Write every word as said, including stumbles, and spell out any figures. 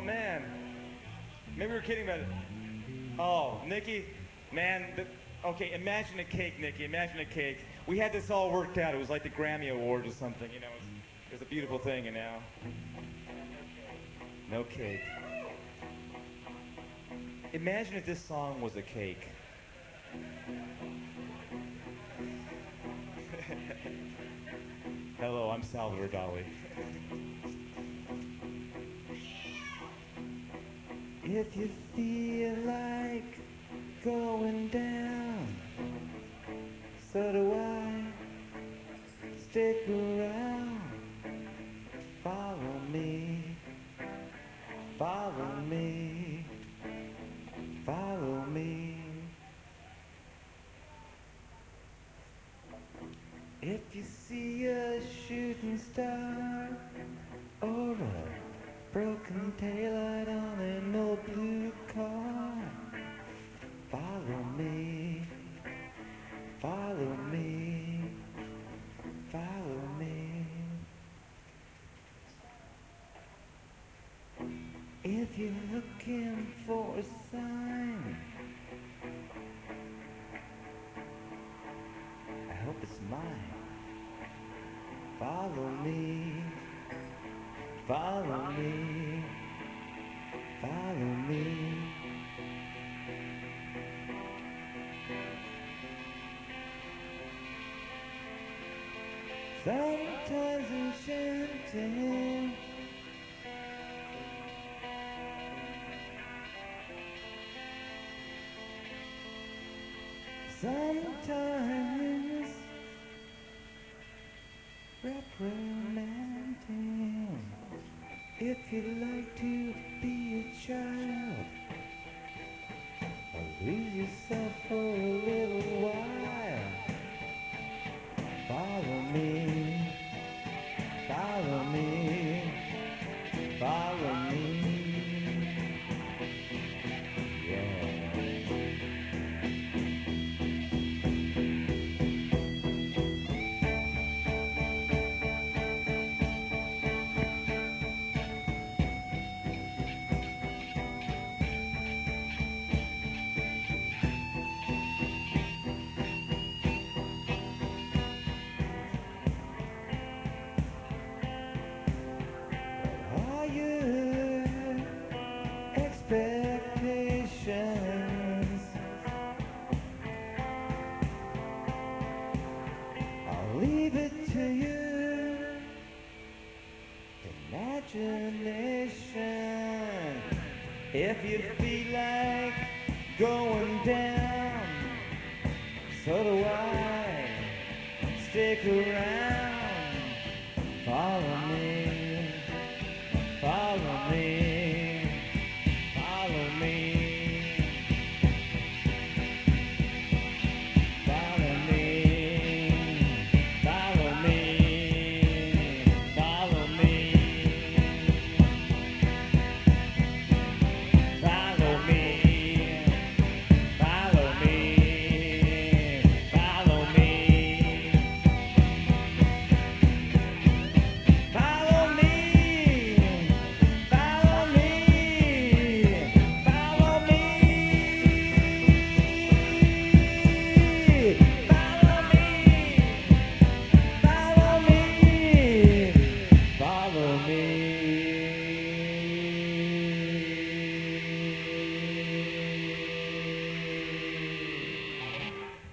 man. Maybe we were kidding about it. Oh, Nikki, man, the, okay, imagine a cake, Nikki, imagine a cake. We had this all worked out. It was like the Grammy Awards or something, you know. It was, it was a beautiful thing, and now, no cake. Imagine if this song was a cake. Hello, I'm Salvador Dali. If you feel like going down, so do I. Stick around, follow me, follow me, follow me. If you see a shooting star or a broken taillight on an old blue car, follow me, follow me, follow me. If you're looking for a sign, I hope it's mine. Follow me, follow me, follow me. Sometimes enchanting, sometimes reprimanding. If you'd like to be a child, or lose yourself for a little while, follow me, follow me, follow me, yeah. Are your expectations? I'll leave it to your imagination. If you feel like going down, so do I. Stick around, follow me, follow me, follow me, follow me, follow me, follow me, follow me, follow me, follow me. Follow me, follow me, follow me, follow me, follow me, follow me.